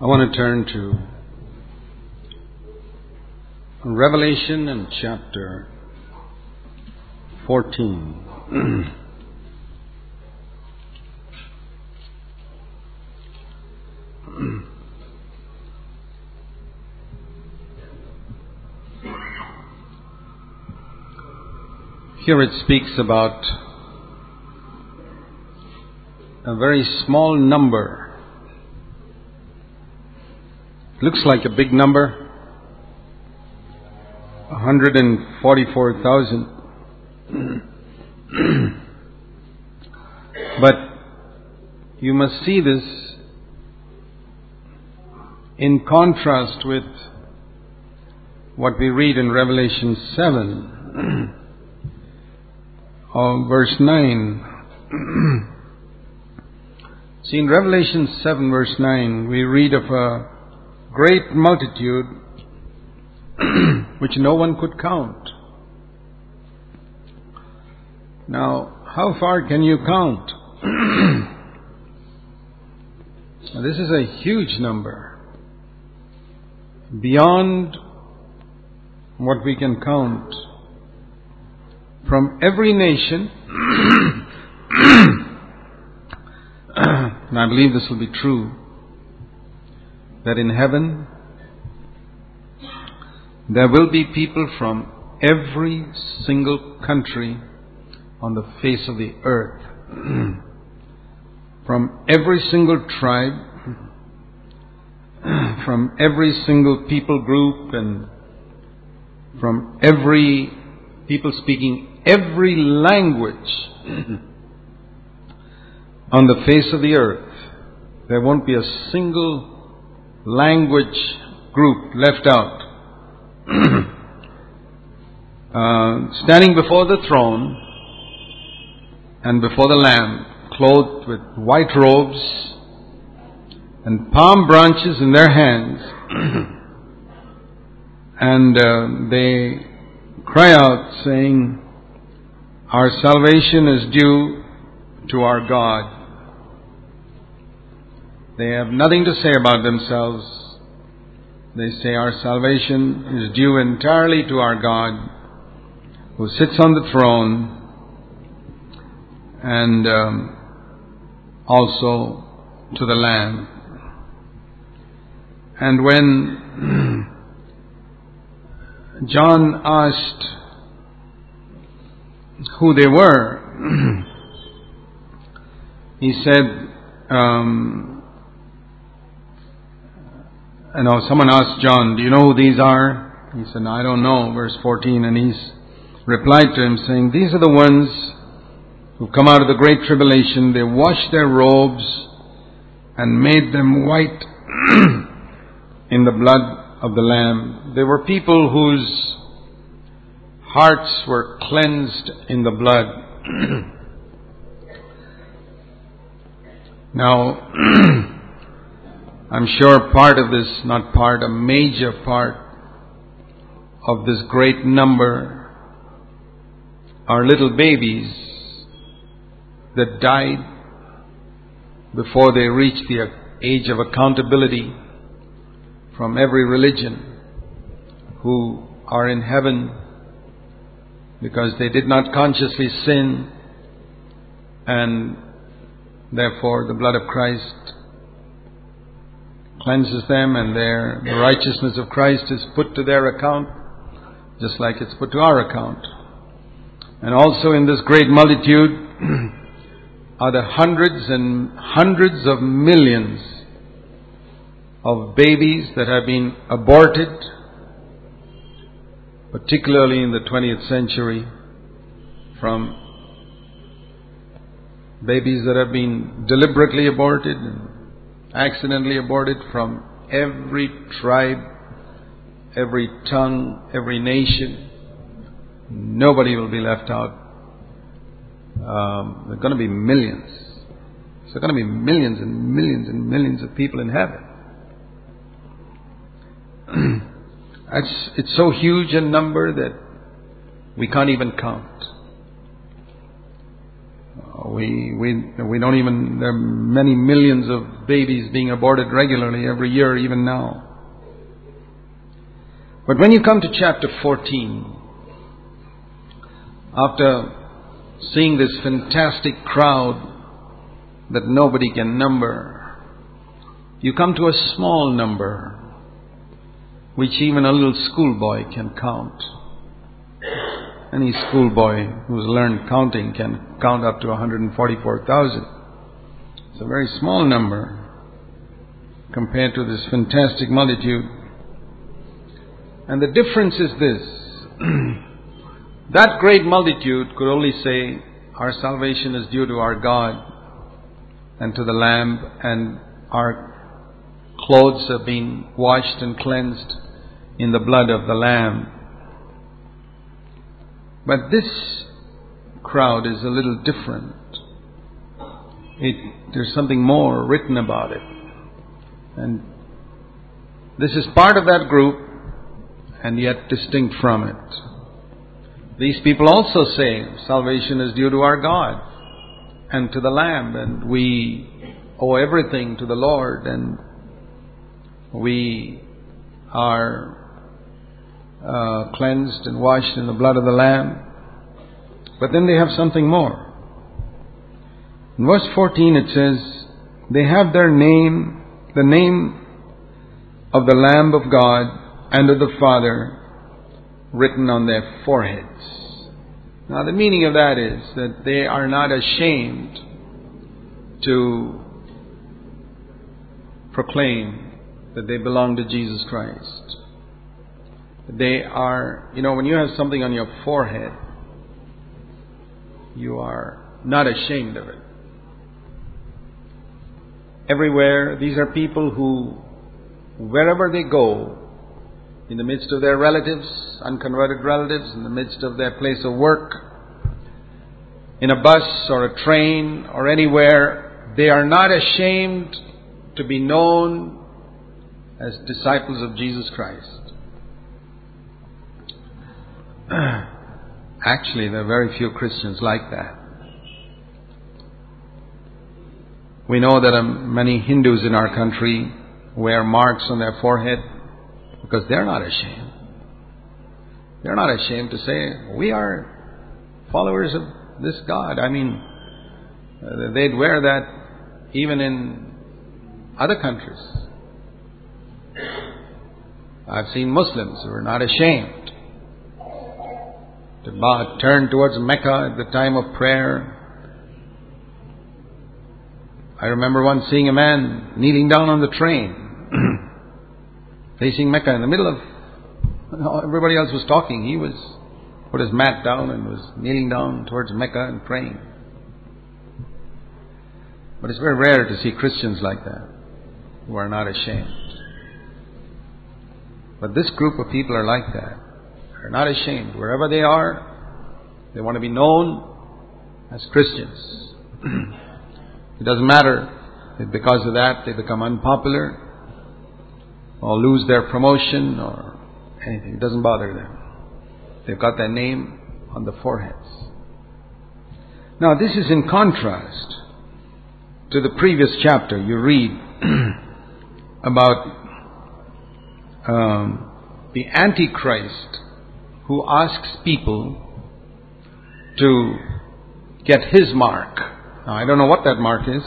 I want to turn to Revelation and chapter 14. Here it speaks about a very small number. Looks like a big number. 144,000. But you must see this in contrast with what we read in Revelation 7, verse 9. See, in Revelation 7, verse 9, we read of a great multitude which no one could count. Now, how far can you count? This is a huge number, beyond what we can count. From every nation, and I believe this will be true, that in heaven there will be people from every single country on the face of the earth, from every single tribe, from every single people group, and from every people speaking every language on the face of the earth. There won't be a single language group left out. Standing before the throne and before the Lamb, clothed with white robes and palm branches in their hands, and they cry out saying, "Our salvation is due to our God." They have nothing to say about themselves. They say our salvation is due entirely to our God, who sits on the throne, and also to the Lamb. And when John asked who they were, he said, someone asked John, "Do you know who these are?" He said, "No, I don't know," verse 14. And he's replied to him saying, "These are the ones who come out of the great tribulation. They washed their robes and made them white in the blood of the Lamb." They were people whose hearts were cleansed in the blood. Now, I'm sure a major part of this great number are little babies that died before they reached the age of accountability from every religion, who are in heaven because they did not consciously sin, and therefore the blood of Christ cleanses them, and the righteousness of Christ is put to their account, just like it's put to our account. And also in this great multitude are the hundreds and hundreds of millions of babies that have been aborted, particularly in the 20th century, from babies that have been deliberately aborted and accidentally aborted from every tribe, every tongue, every nation. Nobody will be left out. There are going to be millions. There are going to be millions and millions and millions of people in heaven. It's so huge a number that we can't even count. We don't even, there are many millions of babies being aborted regularly every year, even now. But when you come to chapter 14, after seeing this fantastic crowd that nobody can number, you come to a small number which even a little schoolboy can count. Any schoolboy who's learned counting can count up to 144,000. It's a very small number compared to this fantastic multitude. And the difference is this. That great multitude could only say, our salvation is due to our God and to the Lamb, and our clothes have been washed and cleansed in the blood of the Lamb. But this crowd is a little different. There's something more written about it. And this is part of that group and yet distinct from it. These people also say salvation is due to our God and to the Lamb, and we owe everything to the Lord, and we are cleansed and washed in the blood of the Lamb. But then they have something more. In verse 14 it says, they have their name, the name of the Lamb of God and of the Father written on their foreheads. Now the meaning of that is that they are not ashamed to proclaim that they belong to Jesus Christ. They are, when you have something on your forehead, you are not ashamed of it. Everywhere, these are people who, wherever they go, in the midst of their relatives, unconverted relatives, in the midst of their place of work, in a bus or a train or anywhere, they are not ashamed to be known as disciples of Jesus Christ. Actually, there are very few Christians like that. We know that many Hindus in our country wear marks on their forehead because they're not ashamed. They're not ashamed to say, we are followers of this God. I mean, they'd wear that even in other countries. I've seen Muslims who are not ashamed to turn towards Mecca at the time of prayer. I remember once seeing a man kneeling down on the train, facing Mecca in the middle of, everybody else was talking. He was put his mat down and was kneeling down towards Mecca and praying. But it's very rare to see Christians like that, who are not ashamed. But this group of people are like that. They're not ashamed. Wherever they are, they want to be known as Christians. It doesn't matter if because of that they become unpopular or lose their promotion or anything. It doesn't bother them. They've got their name on the foreheads. Now this is in contrast to the previous chapter. You read about the Antichrist who asks people to get his mark. Now, I don't know what that mark is,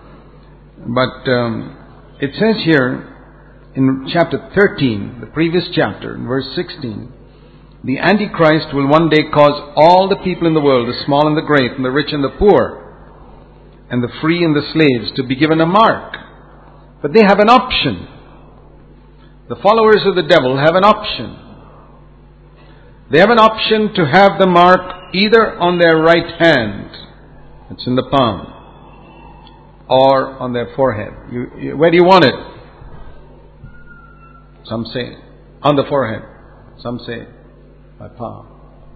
but it says here in chapter 13, the previous chapter, in verse 16, the Antichrist will one day cause all the people in the world, the small and the great, and the rich and the poor, and the free and the slaves, to be given a mark. But they have an option. The followers of the devil have an option. They have an option to have the mark either on their right hand, it's in the palm, or on their forehead. Where do you want it? Some say on the forehead. Some say my palm.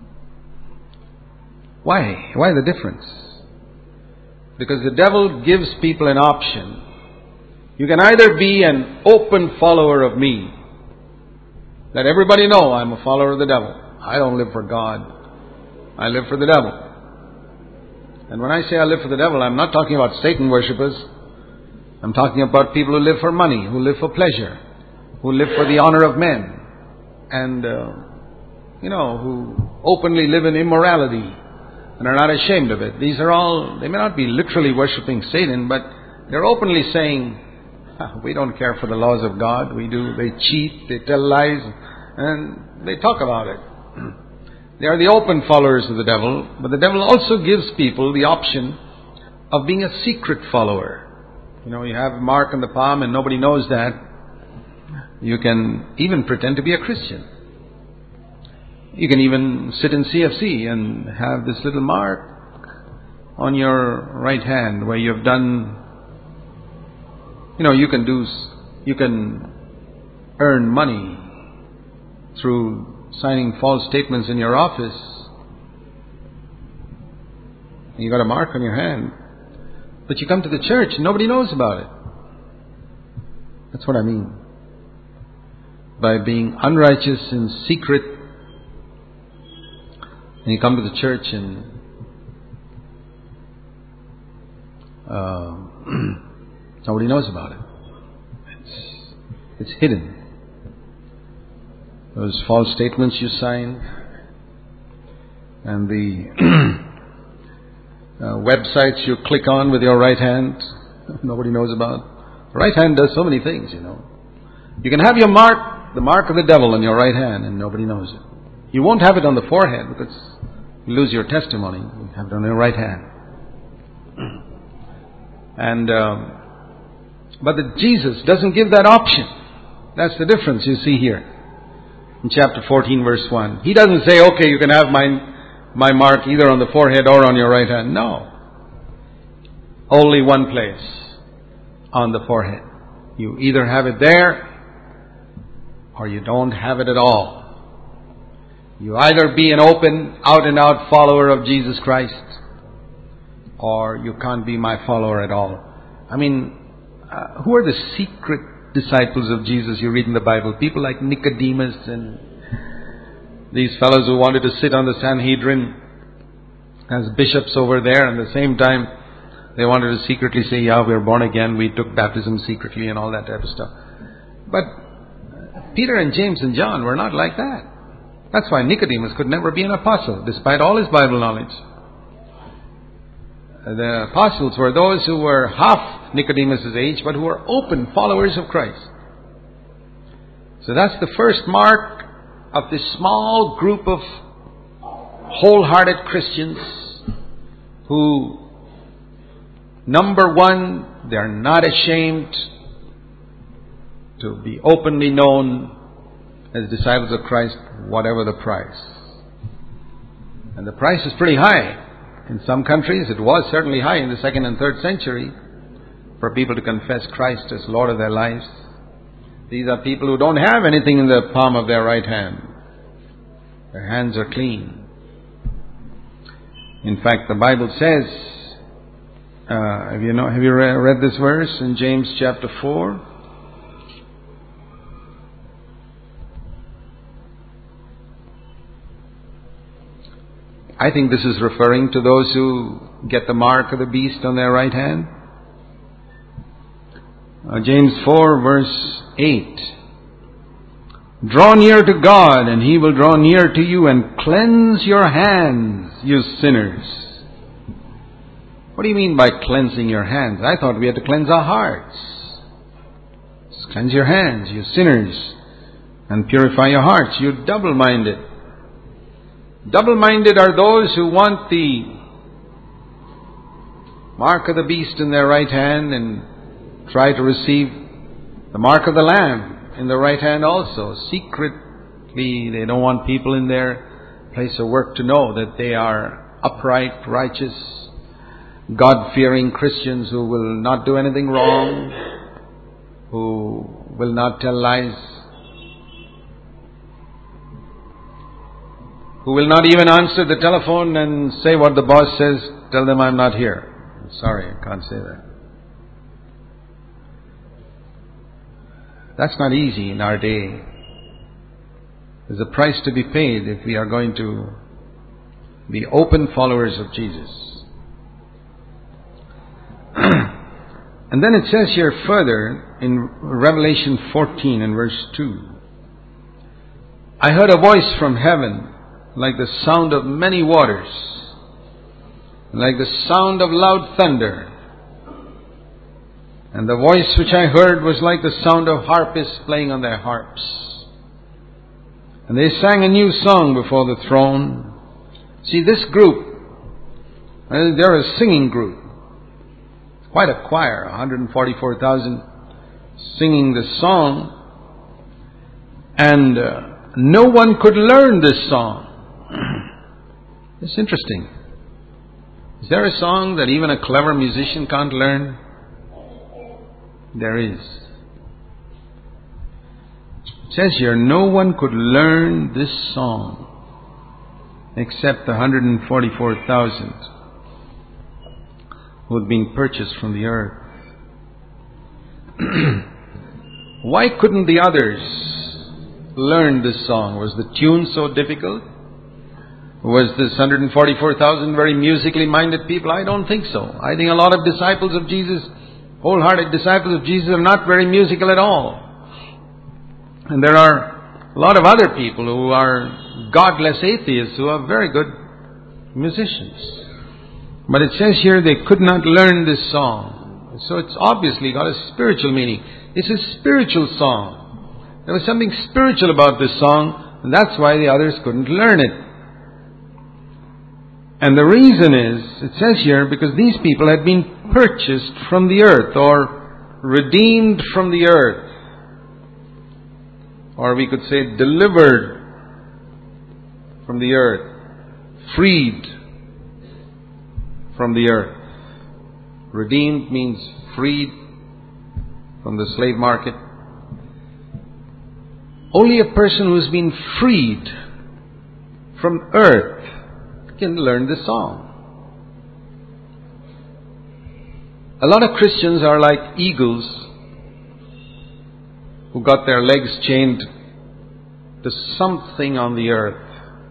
Why? Why the difference? Because the devil gives people an option. You can either be an open follower of me. Let everybody know I'm a follower of the devil. I don't live for God. I live for the devil. And when I say I live for the devil, I'm not talking about Satan worshippers. I'm talking about people who live for money, who live for pleasure, who live for the honor of men, and, who openly live in immorality and are not ashamed of it. These are all, they may not be literally worshipping Satan, but they're openly saying, we don't care for the laws of God. They cheat, they tell lies, and they talk about it. They are the open followers of the devil, but the devil also gives people the option of being a secret follower. You have a mark on the palm and nobody knows that. You can even pretend to be a Christian. You can even sit in CFC and have this little mark on your right hand where you have done, you can earn money through signing false statements in your office. You got a mark on your hand. But you come to the church and nobody knows about it. That's what I mean. By being unrighteous in secret, and you come to the church and nobody knows about it. It's hidden. Those false statements you signed and the websites you click on with your right hand, nobody knows about. The right hand does so many things, You can have your mark, the mark of the devil on your right hand, and nobody knows it. You won't have it on the forehead because you lose your testimony. You have it on your right hand. But Jesus doesn't give that option. That's the difference you see here. In chapter 14, verse 1. He doesn't say, okay, you can have my mark either on the forehead or on your right hand. No. Only one place. On the forehead. You either have it there or you don't have it at all. You either be an open, out and out follower of Jesus Christ, or you can't be my follower at all. Who are the secret disciples of Jesus you read in the Bible? People like Nicodemus and these fellows who wanted to sit on the Sanhedrin as bishops over there, and at the same time they wanted to secretly say, yeah, we're born again, we took baptism secretly and all that type of stuff. But Peter and James and John were not like that. That's why Nicodemus could never be an apostle, despite all his Bible knowledge. The apostles were those who were half Nicodemus' age, but who were open followers of Christ. So that's the first mark of this small group of wholehearted Christians who, number one, they're not ashamed to be openly known as disciples of Christ, whatever the price. And the price is pretty high. In some countries, it was certainly high in the 2nd and 3rd century for people to confess Christ as Lord of their lives. These are people who don't have anything in the palm of their right hand. Their hands are clean. In fact, the Bible says, have you read this verse in James chapter 4? I think this is referring to those who get the mark of the beast on their right hand. James 4 verse 8. Draw near to God and He will draw near to you, and cleanse your hands, you sinners. What do you mean by cleansing your hands? I thought we had to cleanse our hearts. Just cleanse your hands, you sinners, and purify your hearts, you double-minded. Double-minded are those who want the mark of the beast in their right hand and try to receive the mark of the Lamb in the right hand also. Secretly, they don't want people in their place of work to know that they are upright, righteous, God-fearing Christians who will not do anything wrong, who will not tell lies, who will not even answer the telephone and say what the boss says. Tell them I'm not here. I'm sorry, I can't say that. That's not easy in our day. There's a price to be paid if we are going to be open followers of Jesus. And then it says here further in Revelation 14 and verse 2, I heard a voice from heaven like the sound of many waters, like the sound of loud thunder. And the voice which I heard was like the sound of harpists playing on their harps. And they sang a new song before the throne. See, this group, they're a singing group. Quite a choir, 144,000 singing this song. And no one could learn this song. It's interesting. Is there a song that even a clever musician can't learn? There is. It says here, no one could learn this song except the 144,000 who had been purchased from the earth. Why couldn't the others learn this song? Was the tune so difficult? Was this 144,000 very musically minded people? I don't think so. I think a lot of disciples of Jesus, wholehearted disciples of Jesus, are not very musical at all. And there are a lot of other people who are godless atheists who are very good musicians. But it says here they could not learn this song. So it's obviously got a spiritual meaning. It's a spiritual song. There was something spiritual about this song, and that's why the others couldn't learn it. And the reason is, it says here, because these people had been purchased from the earth, or redeemed from the earth. Or we could say delivered from the earth, freed from the earth. Redeemed means freed from the slave market. Only a person who has been freed from earth can learn this song. A lot of Christians are like eagles who got their legs chained to something on the earth.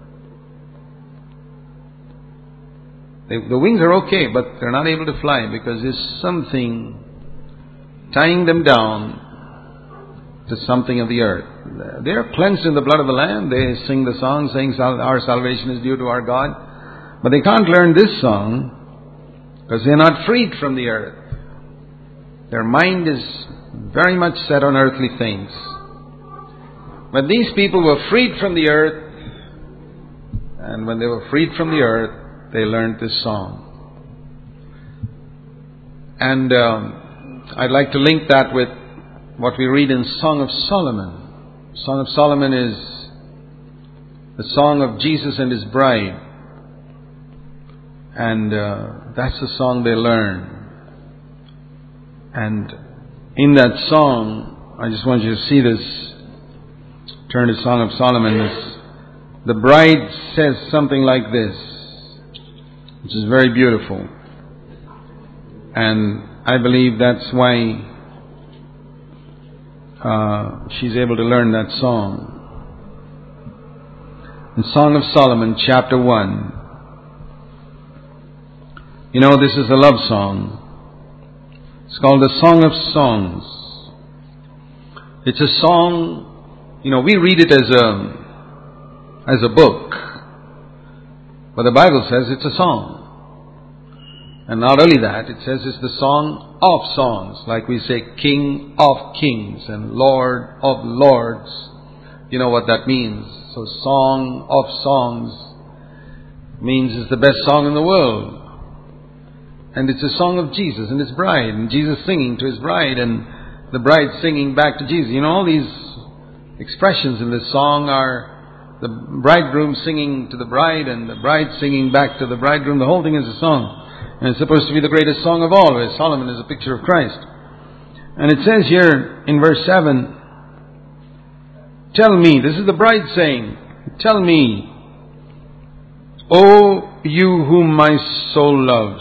The wings are okay, but they're not able to fly because there's something tying them down to something of the earth. They are cleansed in the blood of the Lamb. They sing the song saying our salvation is due to our God. But they can't learn this song because they're not freed from the earth. Their mind is very much set on earthly things. But these people were freed from the earth, and when they were freed from the earth, they learned this song. And I'd like to link that with what we read in Song of Solomon. Song of Solomon is the song of Jesus and His bride. And that's the song they learn. And in that song, I just want you to see this. Turn to Song of Solomon. The bride says something like this, which is very beautiful. And I believe that's why she's able to learn that song. In Song of Solomon, chapter 1. You know, this is a love song. It's called the Song of Songs. It's a song, you know, we read it as a book. But the Bible says it's a song. And not only that, it says it's the song of songs. Like we say, King of Kings and Lord of Lords. You know what that means. So Song of Songs means it's the best song in the world. And it's a song of Jesus and His bride. And Jesus singing to His bride and the bride singing back to Jesus. You know, all these expressions in this song are the bridegroom singing to the bride and the bride singing back to the bridegroom. The whole thing is a song. And it's supposed to be the greatest song of all, where Solomon is a picture of Christ. And it says here in verse 7, tell me, this is the bride saying, tell me, O you whom my soul loves,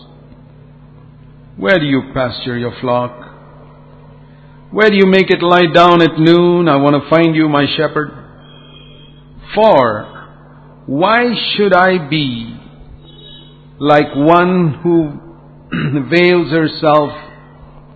where do you pasture your flock? Where do you make it lie down at noon? I want to find you, my shepherd. For why should I be like one who veils herself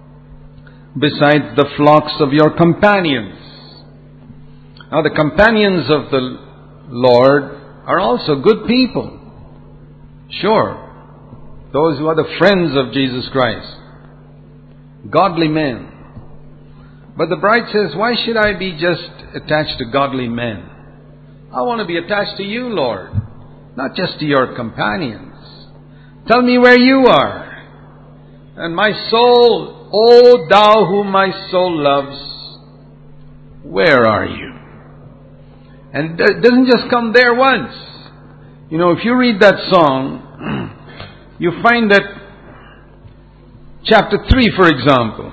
besides the flocks of your companions. Now the companions of the Lord are also good people. Sure. Those who are the friends of Jesus Christ. Godly men. But the bride says, why should I be just attached to godly men? I want to be attached to you, Lord. Not just to your companions. Tell me where you are. And my soul, O thou whom my soul loves, where are you? And it doesn't just come there once. You know, if you read that song, you find that chapter 3, for example,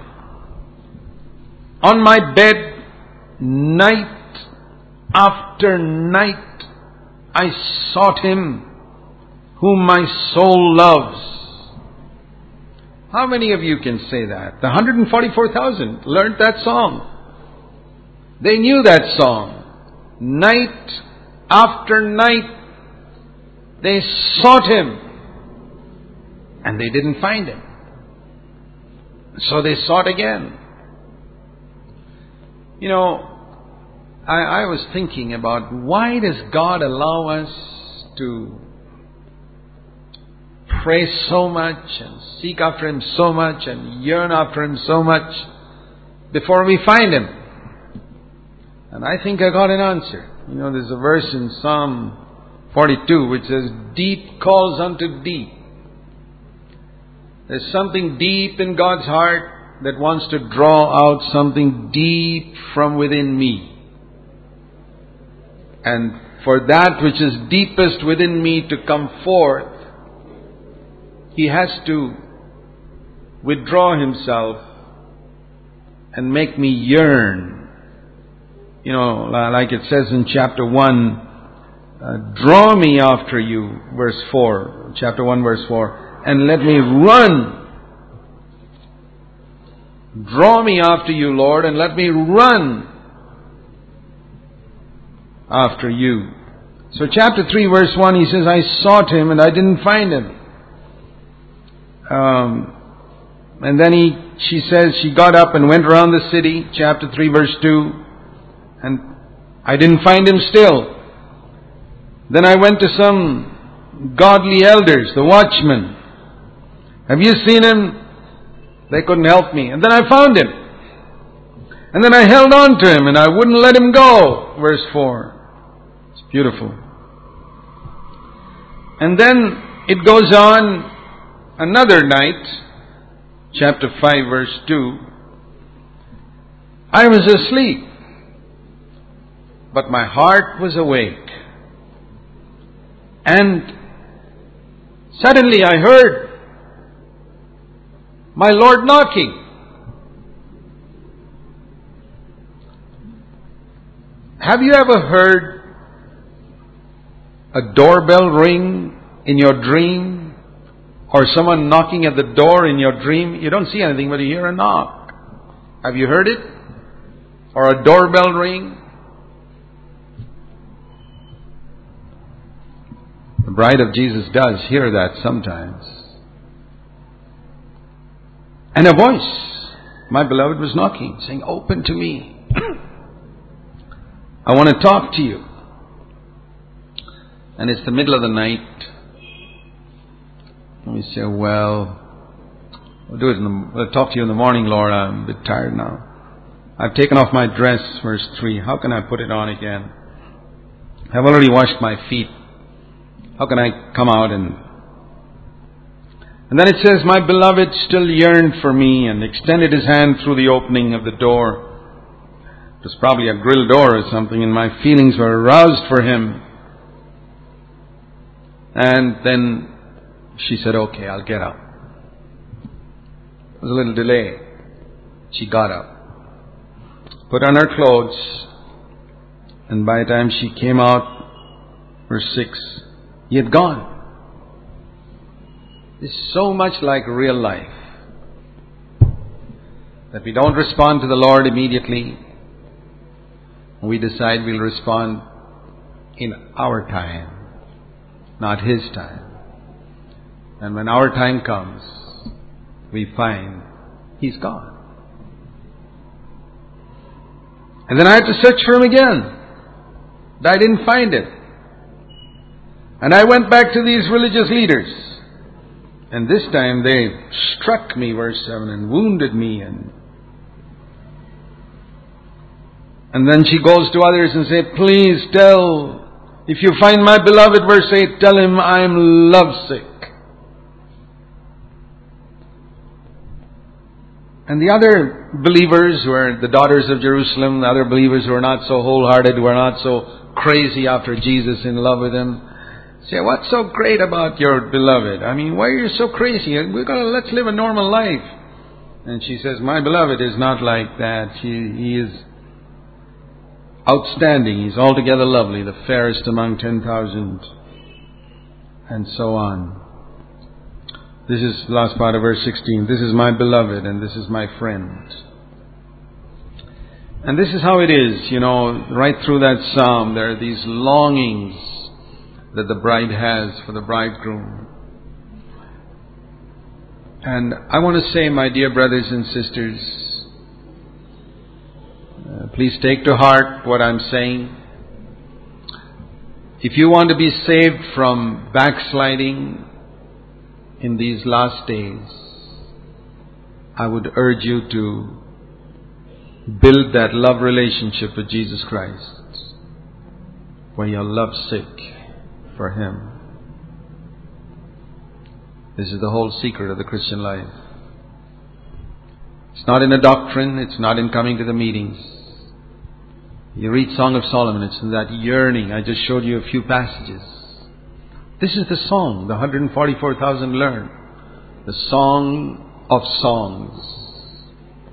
on my bed, night after night, I sought him whom my soul loves. How many of you can say that? The 144,000 learned that song. They knew that song. Night after night, they sought him. And they didn't find him. So they sought again. You know, I was thinking about why does God allow us to pray so much and seek after Him so much and yearn after Him so much before we find Him? And I think I got an answer. You know, there's a verse in Psalm 42 which says, deep calls unto deep. There's something deep in God's heart that wants to draw out something deep from within me. And for that which is deepest within me to come forth, He has to withdraw Himself and make me yearn. You know, like it says in chapter 1, draw me after you, verse 4, chapter 1 verse 4, and let me run. Draw me after you, Lord, and let me run after you. So chapter 3 verse 1, he says, I sought him and I didn't find him. And then she says she got up and went around the city, chapter 3 verse 2, and I didn't find him still. Then I went to some godly elders, the watchmen. Have you seen him? They couldn't help me. And then I found him. And then I held on to him and I wouldn't let him go. Verse 4. It's beautiful. And then it goes on another night, chapter 5 verse 2. I was asleep, but my heart was awake. And suddenly I heard my Lord knocking. Have you ever heard a doorbell ring in your dream? Or someone knocking at the door in your dream? You don't see anything, but you hear a knock. Have you heard it? Or a doorbell ring? The bride of Jesus does hear that sometimes. And a voice, my beloved, was knocking, saying, open to me. I want to talk to you. And it's the middle of the night. And we say, well, we'll talk to you in the morning, Lord. I'm a bit tired now. I've taken off my dress, verse 3. How can I put it on again? I've already washed my feet. How can I come out and then it says, my beloved still yearned for me and extended his hand through the opening of the door. It was probably a grill door or something, and my feelings were aroused for him. And then she said, okay, I'll get up. There was a little delay. She got up, put on her clothes, and by the time she came out, verse 6, he had gone. It's so much like real life that we don't respond to the Lord immediately. We decide we'll respond in our time, not His time. And when our time comes, we find He's gone. And then I had to search for him again. But I didn't find it. And I went back to these religious leaders. And this time they struck me, verse 7, and wounded me. And then she goes to others and says, please tell, if you find my beloved, verse 8, tell him I'm lovesick. And the other believers who are the daughters of Jerusalem, the other believers who are not so wholehearted, who are not so crazy after Jesus, in love with him, say, what's so great about your beloved? I mean, why are you so crazy? Let's live a normal life. And she says, my beloved is not like that. He is outstanding. He's altogether lovely, the fairest among 10,000. And so on. This is the last part of verse 16. This is my beloved and this is my friend. And this is how it is, right through that psalm. There are these longings that the bride has for the bridegroom. And I want to say, my dear brothers and sisters, please take to heart what I'm saying. If you want to be saved from backsliding in these last days, I would urge you to build that love relationship with Jesus Christ, where you're lovesick for Him. This is the whole secret of the Christian life. It's not in a doctrine, it's not in coming to the meetings. You read Song of Solomon, it's in that yearning. I just showed you a few passages. This is the song, the 144,000 learn. The song of songs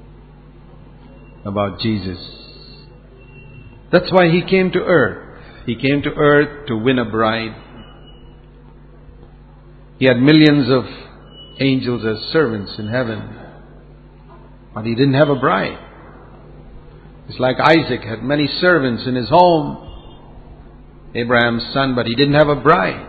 about Jesus. That's why He came to earth. He came to earth to win a bride. He had millions of angels as servants in heaven, but He didn't have a bride. It's like Isaac had many servants in his home, Abraham's son, but he didn't have a bride.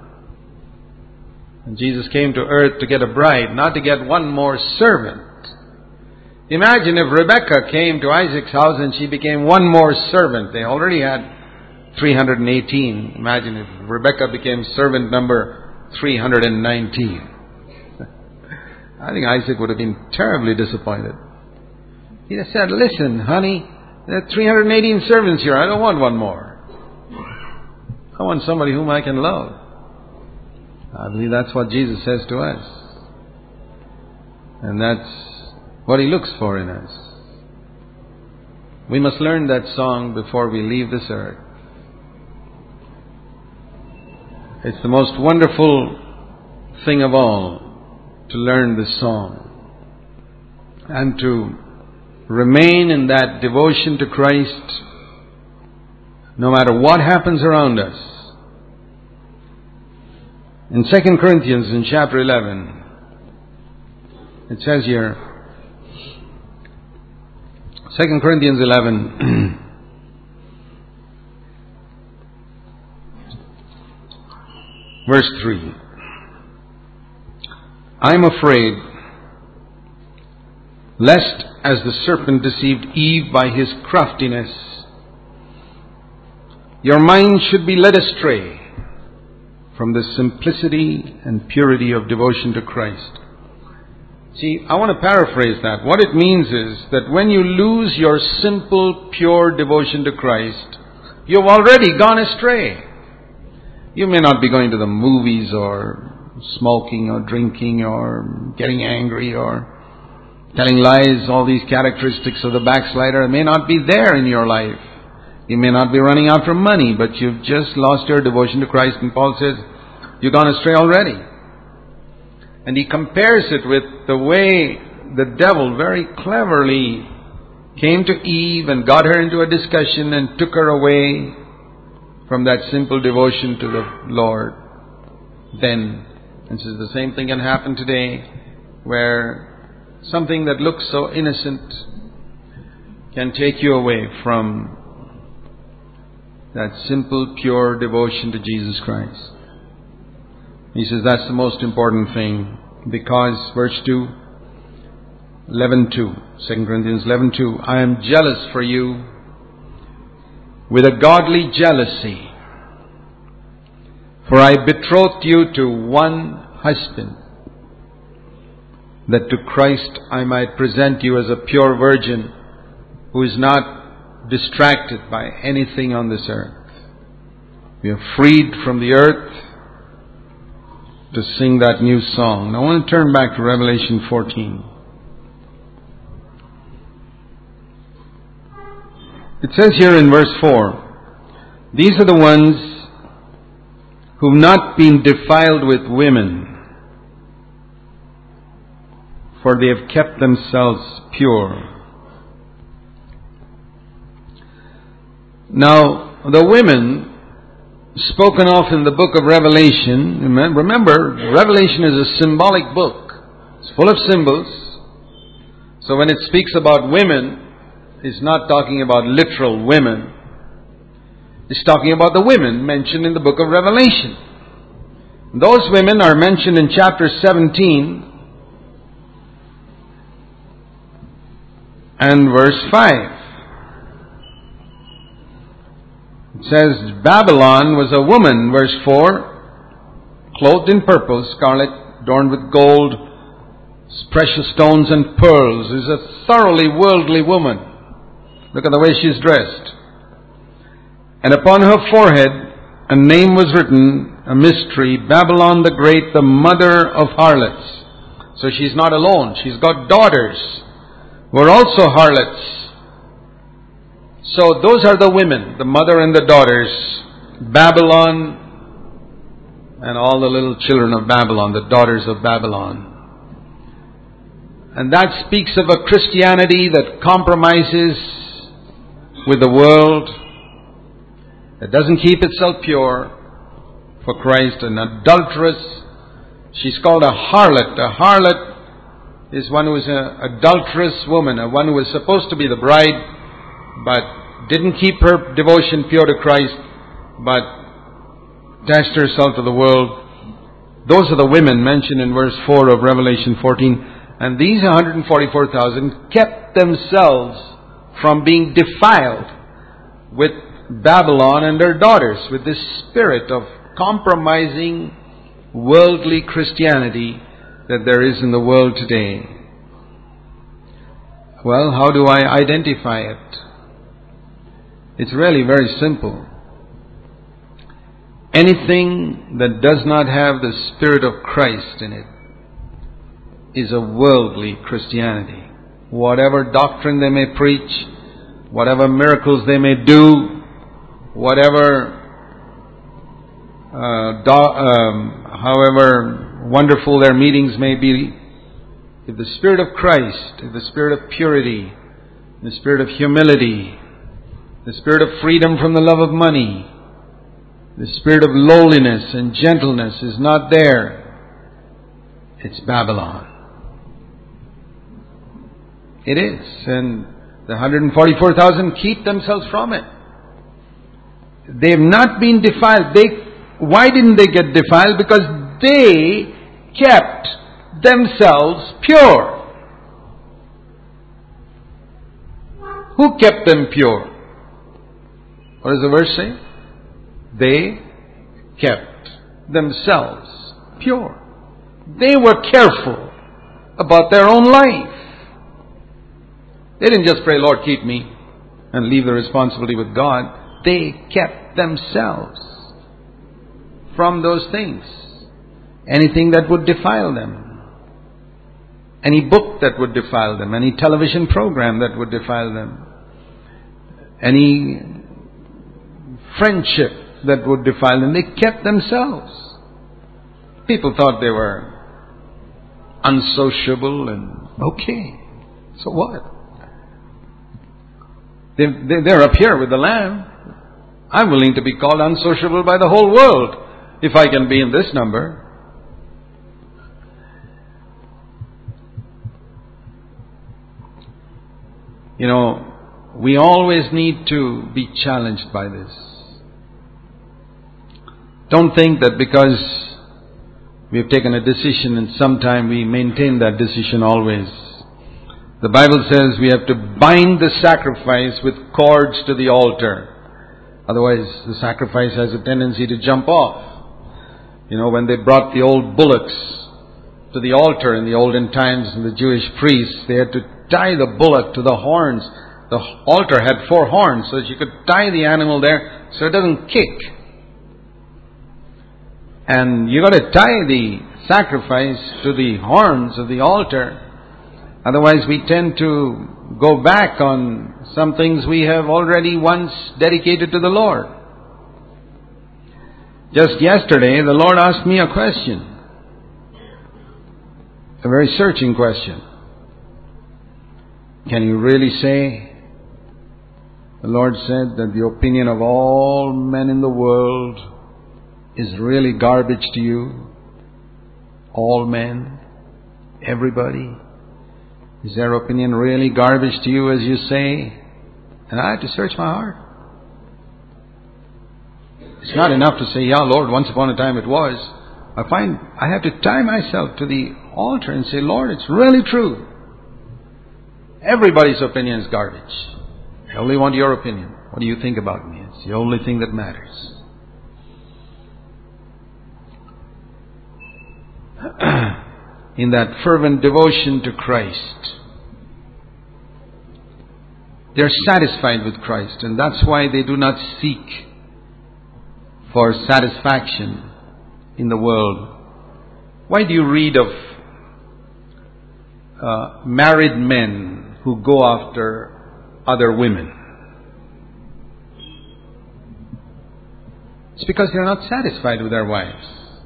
And Jesus came to earth to get a bride, not to get one more servant. Imagine if Rebekah came to Isaac's house and she became one more servant. They already had 318. Imagine if Rebekah became servant number 319. I think Isaac would have been terribly disappointed. He'd have said, listen, honey, there are 318 servants here. I don't want one more. I want somebody whom I can love. I believe that's what Jesus says to us. And that's what He looks for in us. We must learn that song before we leave this earth. It's the most wonderful thing of all to learn this song and to remain in that devotion to Christ no matter what happens around us. In 2 Corinthians in chapter 11, it says here, 2 Corinthians 11, verse 3. I am afraid, lest as the serpent deceived Eve by his craftiness, your mind should be led astray from the simplicity and purity of devotion to Christ. See, I want to paraphrase that. What it means is that when you lose your simple, pure devotion to Christ, you've already gone astray. You may not be going to the movies or smoking or drinking or getting angry or telling lies. All these characteristics of the backslider may not be there in your life. You may not be running after money, but you've just lost your devotion to Christ. And Paul says, you've gone astray already. And he compares it with the way the devil very cleverly came to Eve and got her into a discussion and took her away from that simple devotion to the Lord. Then, this is the same thing can happen today, where something that looks so innocent can take you away from that simple, pure devotion to Jesus Christ. He says that's the most important thing, because, verse 2, 2 Corinthians 11:2, I am jealous for you with a godly jealousy. For I betrothed you to one husband, that to Christ I might present you as a pure virgin who is not distracted by anything on this earth. We are freed from the earth to sing that new song. Now I want to turn back to Revelation 14. It says here in verse 4, these are the ones who have not been defiled with women, for they have kept themselves pure. Now, the women spoken of in the book of Revelation, remember, Revelation is a symbolic book. It's full of symbols. So when it speaks about women, it's not talking about literal women. It's talking about the women mentioned in the book of Revelation. Those women are mentioned in chapter 17 and verse 5. It says, Babylon was a woman, verse 4, clothed in purple, scarlet, adorned with gold, precious stones and pearls. Is a thoroughly worldly woman. Look at the way she's dressed. And upon her forehead a name was written, a mystery, Babylon the Great, the mother of harlots. So she's not alone. She's got daughters who are also harlots. So those are the women, the mother and the daughters, Babylon and all the little children of Babylon, the daughters of Babylon. And that speaks of a Christianity that compromises with the world, that doesn't keep itself pure for Christ, an adulteress. She's called a harlot. A harlot is one who is an adulterous woman, one who is supposed to be the bride, but didn't keep her devotion pure to Christ, but attached herself to the world. Those are the women mentioned in verse 4 of Revelation 14. And these 144,000 kept themselves from being defiled with Babylon and her daughters, with this spirit of compromising worldly Christianity that there is in the world today. Well, how do I identify it? It's really very simple. Anything that does not have the Spirit of Christ in it is a worldly Christianity. Whatever doctrine they may preach, whatever miracles they may do, whatever, however wonderful their meetings may be, if the Spirit of Christ, if the Spirit of purity, the Spirit of humility, the Spirit of freedom from the love of money, the Spirit of lowliness and gentleness is not there, it's Babylon. It is. And the 144,000 keep themselves from it. They have not been defiled. Why didn't they get defiled? Because they kept themselves pure. Who kept them pure? What does the verse say? They kept themselves pure. They were careful about their own life. They didn't just pray, Lord, keep me, and leave the responsibility with God. They kept themselves from those things. Anything that would defile them. Any book that would defile them. Any television program that would defile them. Any friendship that would defile them. They kept themselves. People thought they were unsociable and okay. So what? They're up here with the Lamb. I'm willing to be called unsociable by the whole world if I can be in this number. You know, we always need to be challenged by this. Don't think that because we have taken a decision and sometime we maintain that decision always. The Bible says we have to bind the sacrifice with cords to the altar. Otherwise, the sacrifice has a tendency to jump off. When they brought the old bullocks to the altar in the olden times, the Jewish priests, they had to tie the bullock to the horns. The altar had 4 horns, so that you could tie the animal there so it doesn't kick. And you got to tie the sacrifice to the horns of the altar. Otherwise, we tend to go back on some things we have already once dedicated to the Lord. Just yesterday, the Lord asked me a question. A very searching question. Can you really say, the Lord said, that the opinion of all men in the world is really garbage to you? All men? Everybody? Is their opinion really garbage to you, as you say? And I had to search my heart. It's not enough to say, yeah, Lord, once upon a time it was. I find I have to tie myself to the altar and say, Lord, it's really true. Everybody's opinion is garbage. I only want your opinion. What do you think about me? It's the only thing that matters. In that fervent devotion to Christ, they're satisfied with Christ, and that's why they do not seek for satisfaction in the world. Why do you read of married men who go after other women? It's because they're not satisfied with their wives.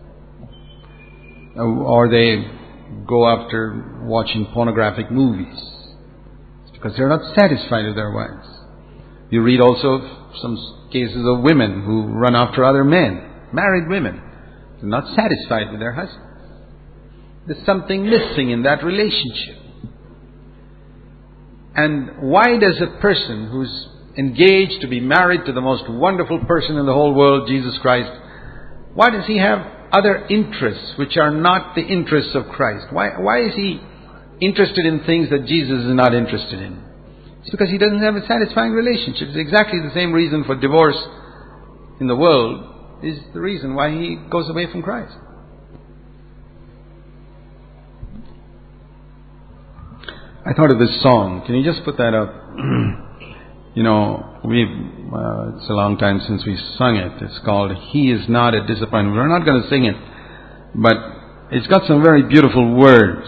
Or they go after watching pornographic movies. It's because they're not satisfied with their wives. You read also of some cases of women who run after other men, married women. They're not satisfied with their husbands. There's something missing in that relationship. And why does a person who's engaged to be married to the most wonderful person in the whole world, Jesus Christ, why does he have other interests which are not the interests of Christ? Why is he interested in things that Jesus is not interested in? It's because he doesn't have a satisfying relationship. It's exactly the same reason for divorce in the world is the reason why he goes away from Christ. I thought of this song. Can you just put that up? It's a long time since we sung it. It's called He Is Not a Disappointment. We're not going to sing it, but it's got some very beautiful words.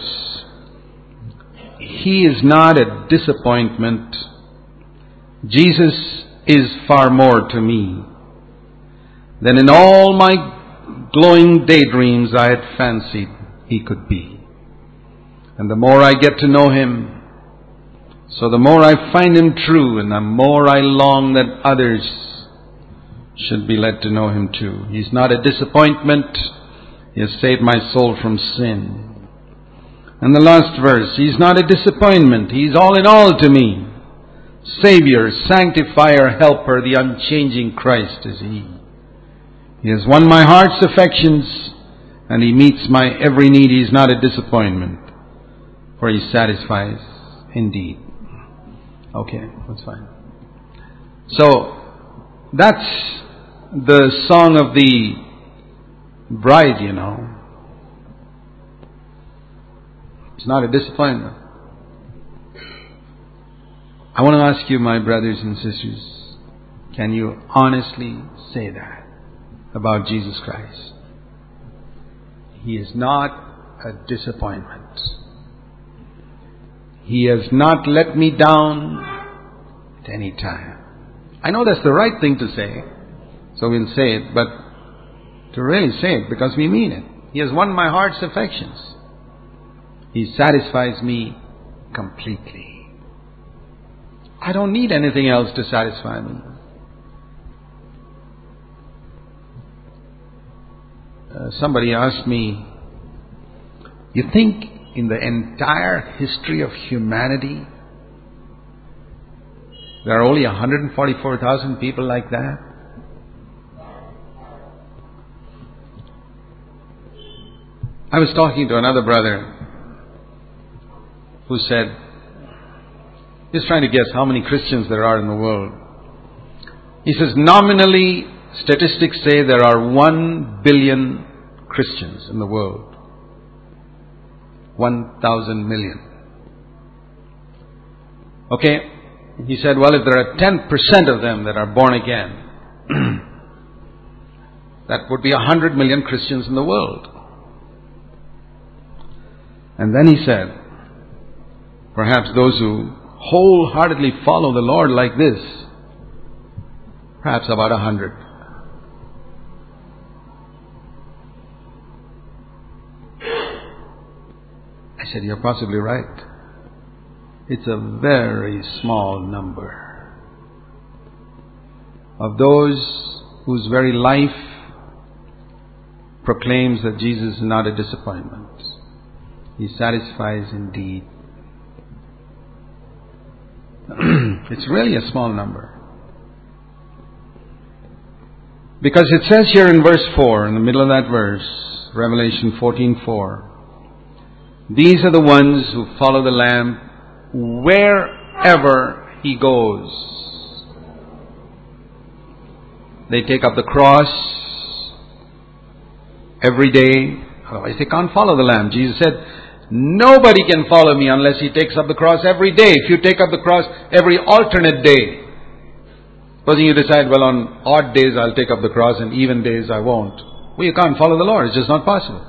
He is not a disappointment. Jesus is far more to me than in all my glowing daydreams I had fancied He could be. And the more I get to know Him, so the more I find Him true, and the more I long that others should be led to know Him too. He's not a disappointment. He has saved my soul from sin. And the last verse, He's not a disappointment. He's all in all to me. Savior, Sanctifier, Helper, the unchanging Christ is He. He has won my heart's affections, and He meets my every need. He's not a disappointment, for He satisfies indeed. Okay, that's fine. So, that's the song of the bride, It's not a disappointment. I want to ask you, my brothers and sisters, can you honestly say that about Jesus Christ? He is not a disappointment. He has not let me down at any time. I know that's the right thing to say, so we'll say it, but to really say it because we mean it. He has won my heart's affections. He satisfies me completely. I don't need anything else to satisfy me. Somebody asked me, you think in the entire history of humanity, there are only 144,000 people like that? I was talking to another brother who said, he's trying to guess how many Christians there are in the world. He says, nominally, statistics say there are 1 billion Christians in the world. 1,000 million. Okay, he said, well, if there are 10% of them that are born again, that would be 100 million Christians in the world. And then he said, perhaps those who wholeheartedly follow the Lord like this, perhaps about 100. I said, you're possibly right. It's a very small number of those whose very life proclaims that Jesus is not a disappointment. He satisfies indeed. It's really a small number. Because it says here in verse 4, in the middle of that verse, Revelation 14:4, these are the ones who follow the Lamb wherever He goes. They take up the cross every day. Otherwise they can't follow the Lamb. Jesus said, nobody can follow me unless he takes up the cross every day. If you take up the cross every alternate day, supposing you decide, well, on odd days I'll take up the cross and even days I won't. Well, you can't follow the Lord. It's just not possible.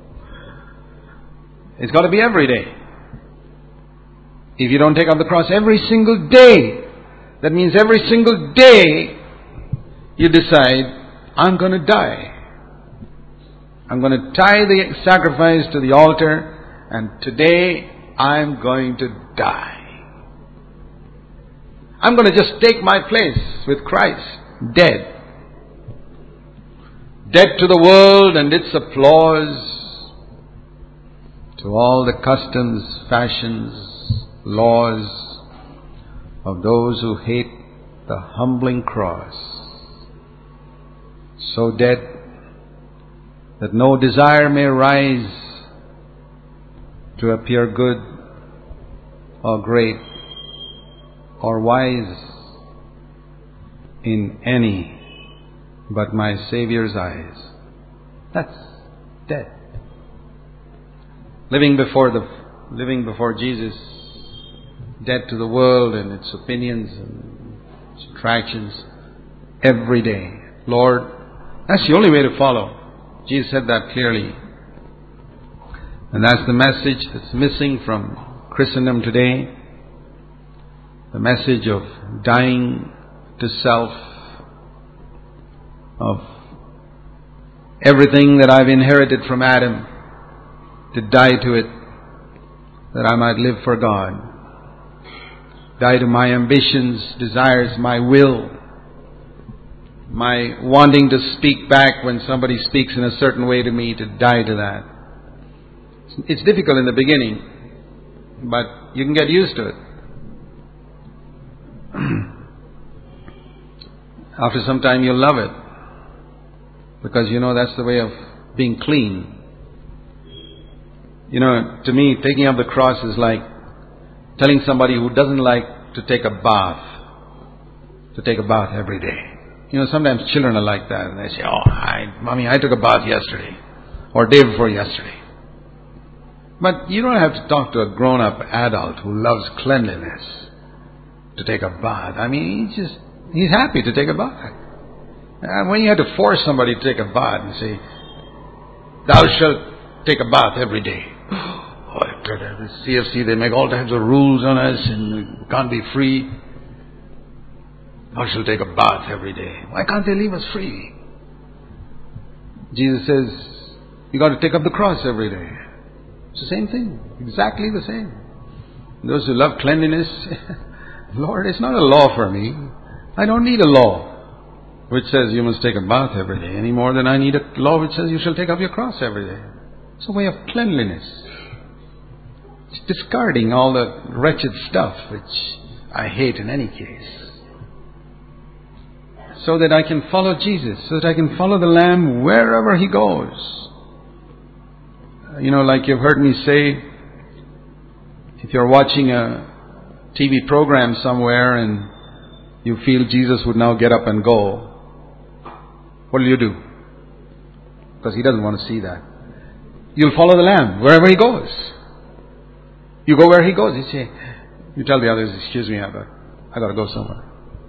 It's got to be every day. If you don't take up the cross every single day, that means every single day you decide, I'm going to die. I'm going to tie the sacrifice to the altar, and today I'm going to die. I'm going to just take my place with Christ, dead. Dead to the world and its applause, to all the customs, fashions, laws of those who hate the humbling cross. So dead that no desire may rise to appear good or great or wise in any but my Savior's eyes. That's dead. Living before Jesus, dead to the world and its opinions and its attractions every day. Lord, that's the only way to follow. Jesus said that clearly. And that's the message that's missing from Christendom today. The message of dying to self, of everything that I've inherited from Adam, to die to it, that I might live for God. Die to my ambitions, desires, my will, my wanting to speak back when somebody speaks in a certain way to me, to die to that. It's difficult in the beginning, but you can get used to it. After some time you'll love it, because you know that's the way of being clean. You know, to me, taking up the cross is like telling somebody who doesn't like to take a bath, to take a bath every day. You know, sometimes children are like that, and they say, Mommy, I took a bath yesterday, or day before yesterday. But you don't have to talk to a grown-up adult who loves cleanliness to take a bath. I mean, he's happy to take a bath. And when you have to force somebody to take a bath and say, thou shalt take a bath every day. Oh, the CFC, they make all types of rules on us and we can't be free. Thou shalt take a bath every day. Why can't they leave us free? Jesus says, you got to take up the cross every day. It's the same thing. Exactly the same. Those who love cleanliness, Lord, it's not a law for me. I don't need a law which says you must take a bath every day, any more than I need a law which says you shall take up your cross every day. It's a way of cleanliness. It's discarding all the wretched stuff which I hate in any case, so that I can follow Jesus, so that I can follow the Lamb wherever He goes. You know, like you've heard me say, if you're watching a TV program somewhere and you feel Jesus would now get up and go, what will you do? Because He doesn't want to see that. You'll follow the Lamb wherever He goes. You go where He goes. You tell the others, excuse me, I got to go somewhere.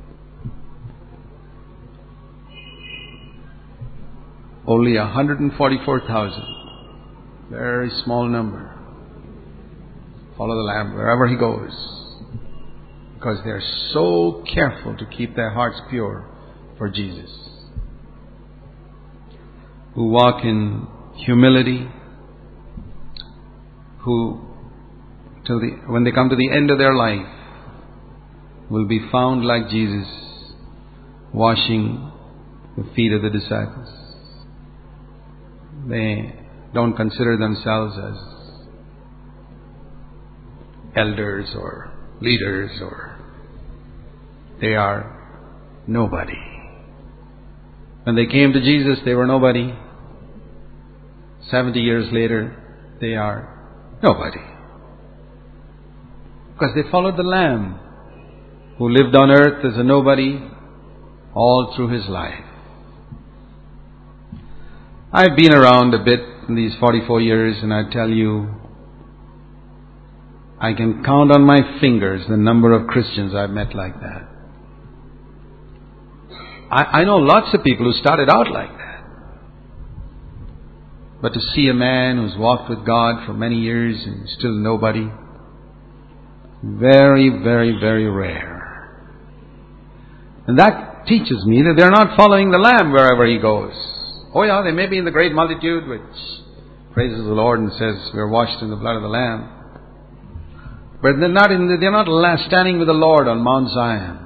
Only 144,000. Very small number. Follow the Lamb wherever He goes. Because they're so careful to keep their hearts pure for Jesus. Who walk in humility. Who, when they come to the end of their life, will be found like Jesus, washing the feet of the disciples. They don't consider themselves as elders or leaders, or they are nobody. When they came to Jesus, they were nobody. 70 years later, they are nobody. Because they followed the Lamb, who lived on earth as a nobody all through His life. I've been around a bit in these 44 years, and I tell you, I can count on my fingers the number of Christians I've met like that. I know lots of people who started out like that. But to see a man who's walked with God for many years and still nobody, very, very, very rare. And that teaches me that they're not following the Lamb wherever He goes. Oh yeah, they may be in the great multitude which praises the Lord and says we're washed in the blood of the Lamb. But they're not standing with the Lord on Mount Zion.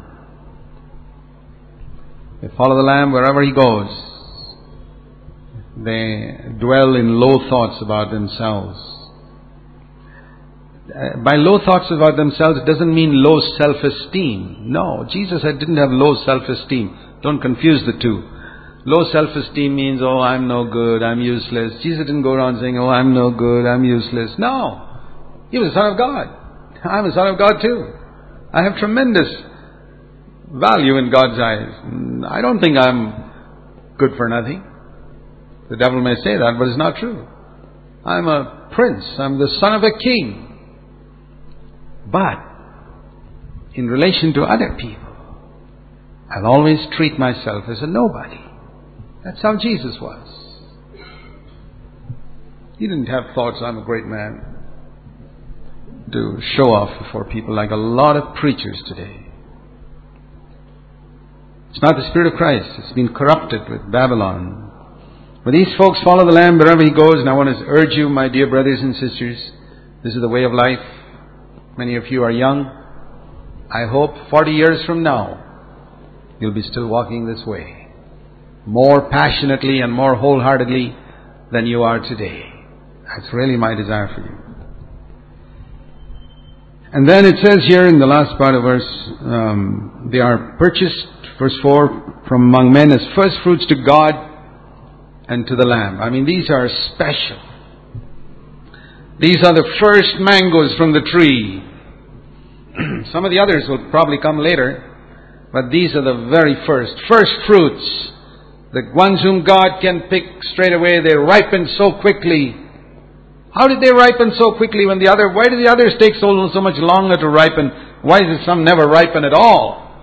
They follow the Lamb wherever He goes. They dwell in low thoughts about themselves. By low thoughts about themselves, it doesn't mean low self-esteem. No, Jesus didn't have low self-esteem. Don't confuse the two. Low self-esteem means, oh, I'm no good, I'm useless. Jesus didn't go around saying, oh, I'm no good, I'm useless. No. He was the Son of God. I'm a son of God too. I have tremendous value in God's eyes. I don't think I'm good for nothing. The devil may say that, but it's not true. I'm a prince. I'm the son of a king. But in relation to other people, I'll always treat myself as a nobody. That's how Jesus was. He didn't have thoughts, I'm a great man, to show off before people like a lot of preachers today. It's not the Spirit of Christ. It's been corrupted with Babylon. But these folks follow the Lamb wherever He goes, and I want to urge you, my dear brothers and sisters, this is the way of life. Many of you are young. I hope 40 years from now, you'll be still walking this way, more passionately and more wholeheartedly than you are today. That's really my desire for you. And then it says here in the last part of verse, they are purchased, verse 4, from among men as first fruits to God and to the Lamb. I mean, these are special. These are the first mangoes from the tree. Some of the others will probably come later, but these are the very first fruits. The ones whom God can pick straight away. They ripen so quickly. How did they ripen so quickly why did the others take so much longer to ripen? Why did some never ripen at all?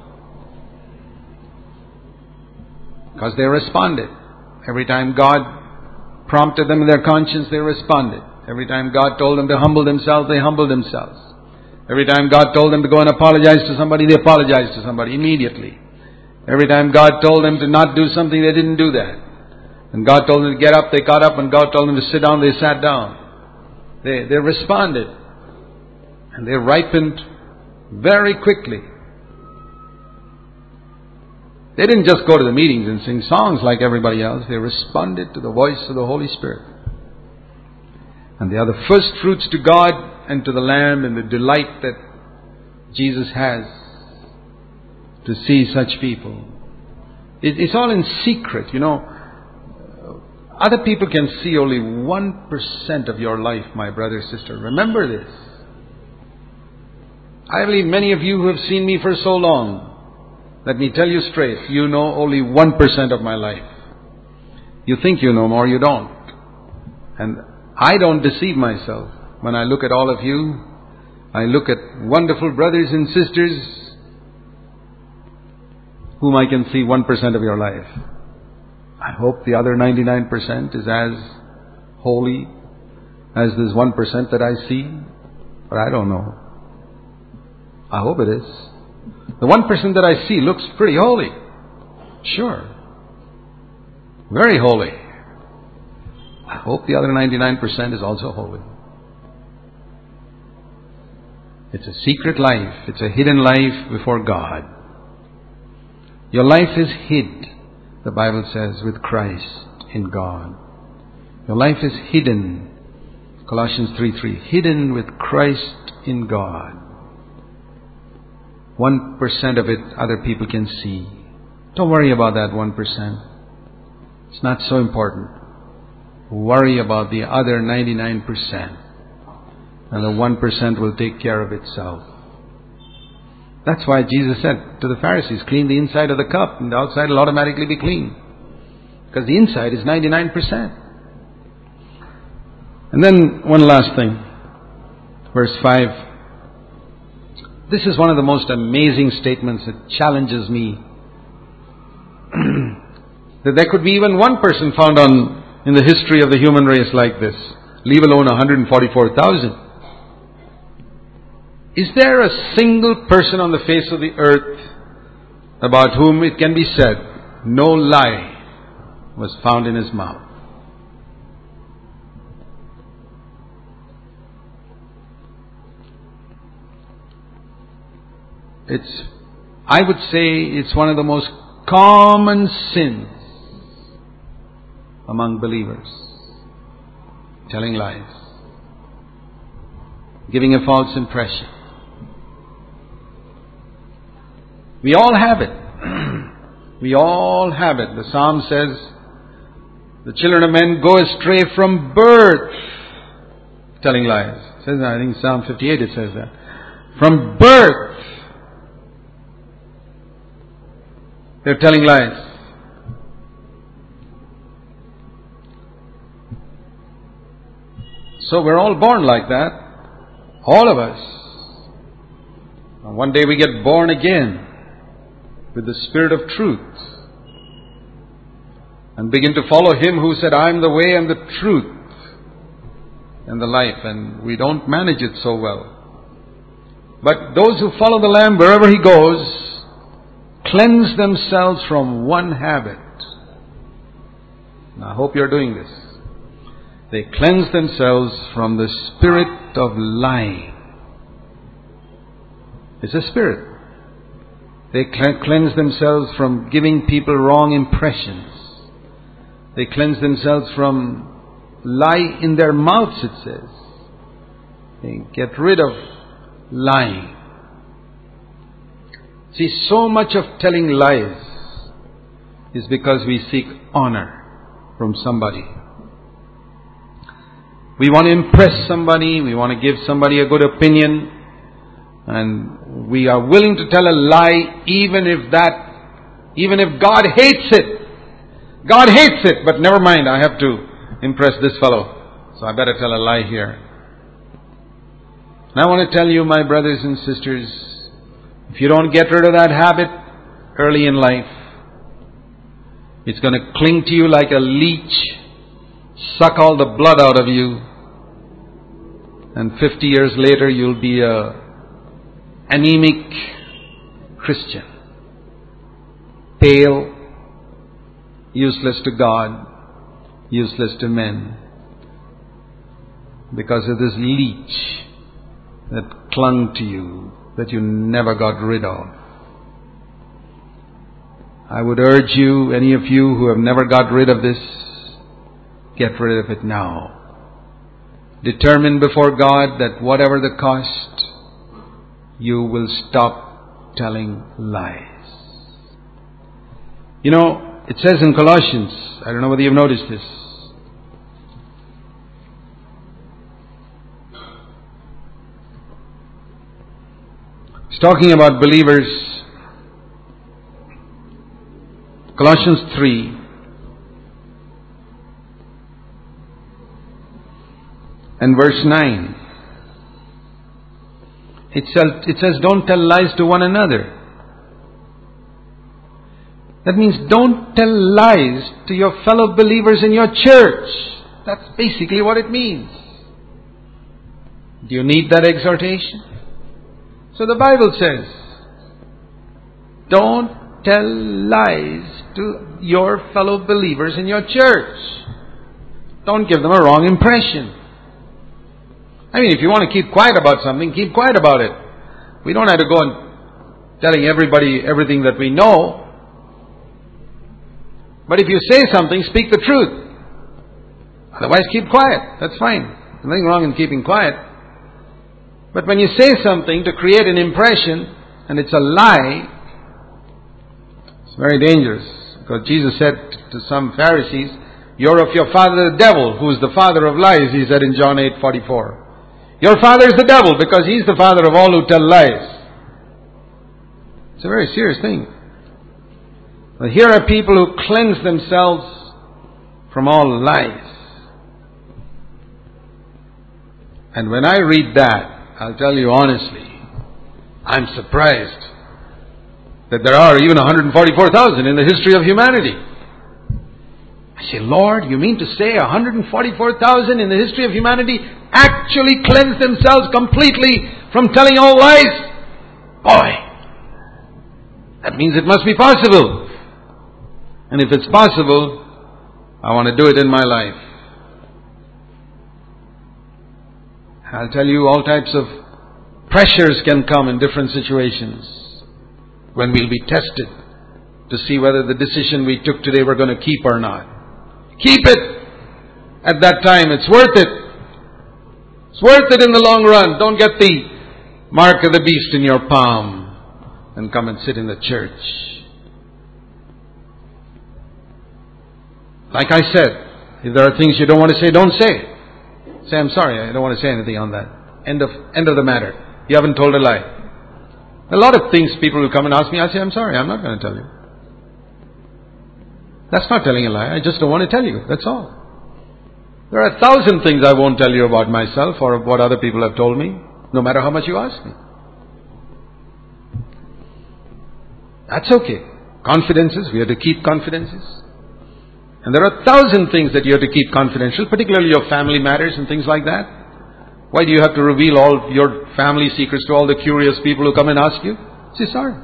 Because they responded. Every time God prompted them in their conscience, they responded. Every time God told them to humble themselves, they humbled themselves. Every time God told them to go and apologize to somebody, they apologized to somebody immediately. Every time God told them to not do something, they didn't do that. And God told them to get up, they got up. And God told them to sit down, they sat down. They responded. And they ripened very quickly. They didn't just go to the meetings and sing songs like everybody else. They responded to the voice of the Holy Spirit. And they are the first fruits to God and to the Lamb, and the delight that Jesus has to see such people. It's all in secret, you know. Other people can see only 1% of your life, my brother, sister. Remember this. I believe many of you who have seen me for so long, Let me tell you straight, you know only 1% of my life. You think you know more, you don't. And I don't deceive myself. When I look at all of you, I look at wonderful brothers and sisters whom I can see 1% of your life. I hope the other 99% is as holy as this 1% that I see, but I don't know. I hope it is. The 1% that I see looks pretty holy. Sure. Very holy. I hope the other 99% is also holy. It's a secret life. It's a hidden life before God. Your life is hid, the Bible says, with Christ in God. Your life is hidden. Colossians 3:3. Hidden with Christ in God. 1% of it other people can see. Don't worry about that 1%. It's not so important. Worry about the other 99%. And the 1% will take care of itself. That's why Jesus said to the Pharisees, clean the inside of the cup and the outside will automatically be clean. Because the inside is 99%. And then one last thing. Verse 5. This is one of the most amazing statements that challenges me. That there could be even one person found in the history of the human race like this, leave alone 144,000. Is there a single person on the face of the earth about whom it can be said, no lie was found in his mouth? I would say it's one of the most common sins among believers. Telling lies. Giving a false impression. We all have it. We all have it. The Psalm says, the children of men go astray from birth. Telling lies. It says that, I think Psalm 58 it says that. From birth. They're telling lies. So we're all born like that. All of us. And one day we get born again with the Spirit of truth and begin to follow Him who said, I am the way and the truth and the life. And we don't manage it so well. But those who follow the Lamb wherever He goes cleanse themselves from one habit. Now, I hope you're doing this. They cleanse themselves from the spirit of lying. It's a spirit. They cleanse themselves from giving people wrong impressions. They cleanse themselves from lie in their mouths, it says. They get rid of lying. See, so much of telling lies is because we seek honor from somebody. We want to impress somebody, we want to give somebody a good opinion, and we are willing to tell a lie even if God hates it. God hates it, but never mind, I have to impress this fellow, so I better tell a lie here. And I want to tell you, my brothers and sisters, if you don't get rid of that habit early in life, it's going to cling to you like a leech, suck all the blood out of you, and 50 years later you'll be a anemic Christian. Pale, useless to God, useless to men, because of this leech that clung to you, that you never got rid of. I would urge you, any of you who have never got rid of this, get rid of it now. Determine before God that whatever the cost, you will stop telling lies. You know, it says in Colossians, I don't know whether you've noticed this, it's talking about believers Colossians 3. And verse 9. It says, don't tell lies to one another. That means don't tell lies to your fellow believers in your church. That's basically what it means. Do you need that exhortation? So the Bible says, don't tell lies to your fellow believers in your church. Don't give them a wrong impression. I mean, if you want to keep quiet about something, keep quiet about it. We don't have to go on telling everybody everything that we know. But if you say something, speak the truth. Otherwise, keep quiet. That's fine. There's nothing wrong in keeping quiet. But when you say something to create an impression, and it's a lie, it's very dangerous. Because Jesus said to some Pharisees, you're of your father the devil, who is the father of lies, he said in John 8:44. Your father is the devil because he's the father of all who tell lies. It's a very serious thing. But here are people who cleanse themselves from all lies. And when I read that, I'll tell you honestly, I'm surprised that there are even 144,000 in the history of humanity. I say, Lord, you mean to say 144,000 in the history of humanity actually cleanse themselves completely from telling all lies? Boy, that means it must be possible. And if it's possible, I want to do it in my life. I'll tell you, all types of pressures can come in different situations when we'll be tested to see whether the decision we took today we're going to keep or not. Keep it. At that time, it's worth it. It's worth it in the long run. Don't get the mark of the beast in your palm and come and sit in the church. Like I said, if there are things you don't want to say, don't say. Say, I'm sorry, I don't want to say anything on that. End of the matter. You haven't told a lie. A lot of things people will come and ask me, I say, I'm sorry, I'm not going to tell you. That's not telling a lie. I just don't want to tell you. That's all. There are 1,000 things I won't tell you about myself or what other people have told me, no matter how much you ask me. That's okay. Confidences, we have to keep confidences. And there are 1,000 things that you have to keep confidential, particularly your family matters and things like that. Why do you have to reveal all your family secrets to all the curious people who come and ask you? Say, sorry.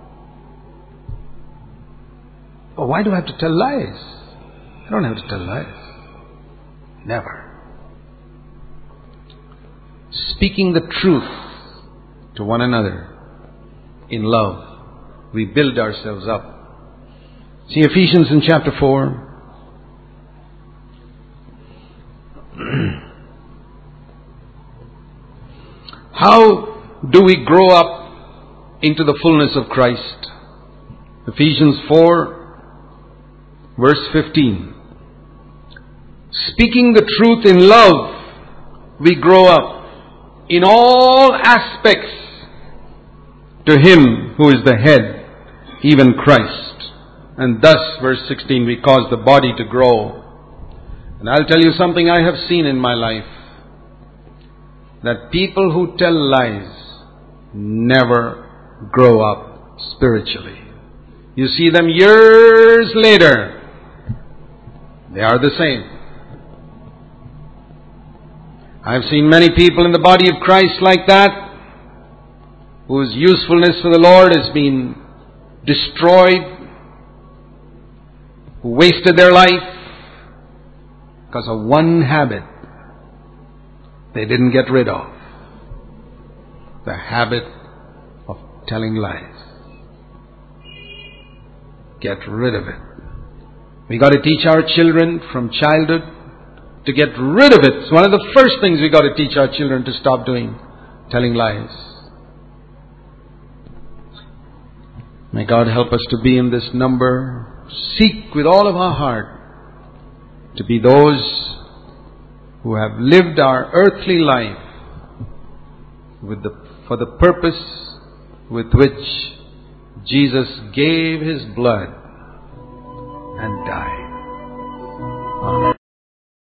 Oh, why do I have to tell lies? I don't have to tell lies. Never. Speaking the truth to one another in love, we build ourselves up. See Ephesians in chapter 4. How do we grow up into the fullness of Christ? Ephesians 4, verse 15. Speaking the truth in love, we grow up in all aspects to Him who is the head, even Christ. And thus, verse 16, we cause the body to grow. And I'll tell you something I have seen in my life. That people who tell lies never grow up spiritually. You see them years later. They are the same. I've seen many people in the body of Christ like that, whose usefulness for the Lord has been destroyed, who wasted their life because of one habit they didn't get rid of. The habit of telling lies. Get rid of it. We got to teach our children from childhood to get rid of it. It's one of the first things we got to teach our children to stop doing, telling lies. May God help us to be in this number. Seek with all of our heart to be those who have lived our earthly life for the purpose with which Jesus gave His blood and die. Amen.